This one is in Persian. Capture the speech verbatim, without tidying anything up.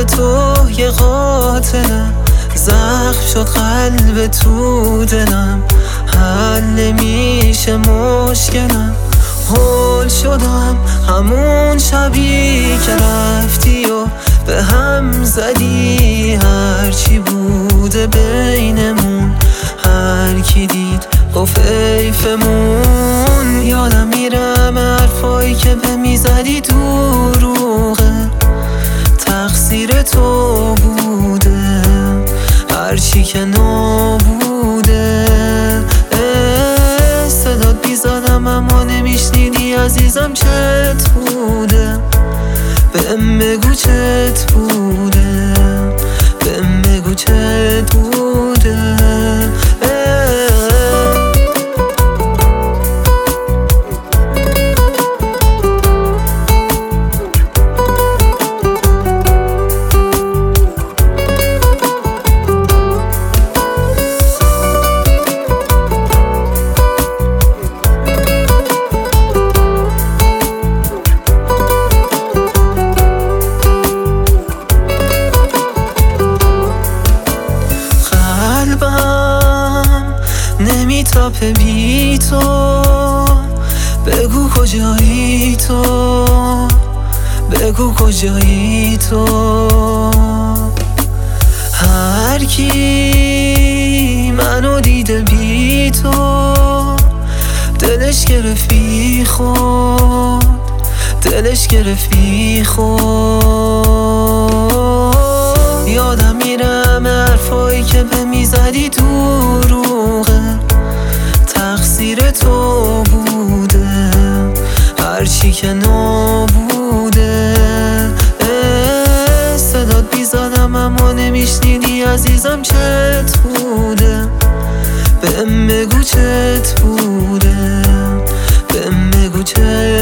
تو یه قاتلم، زخم شد قلب تو دلم، حل نمیشه مشکلم. هول شدم همون شبی که رفتی و به هم زدی، هرچی بوده بینمون هر کی دید گفت حیفمون. یادم میرم حرفایی که به میزدی دروغه، تقصیر تو بوده هرچی که نبوده. صدات بیزادم اما نمیشنیدی عزیزم، چت بوده بهم بگو چت بوده، بهم بگو چت بوده. نمیتاپه بی تو، بگو کجایی تو، بگو کجایی تو. هر کی منو دیده بی تو، دلش گرفت بی خود، دلش گرفت بی خود. یادم میرم حرفایی که به میزدی دروغه، تقصیر تو بوده هرچی که نبوده. صدات بیزادم اما نمیشنیدی عزیزم، چت بوده بهم بگو چت بوده، بهم بگو چت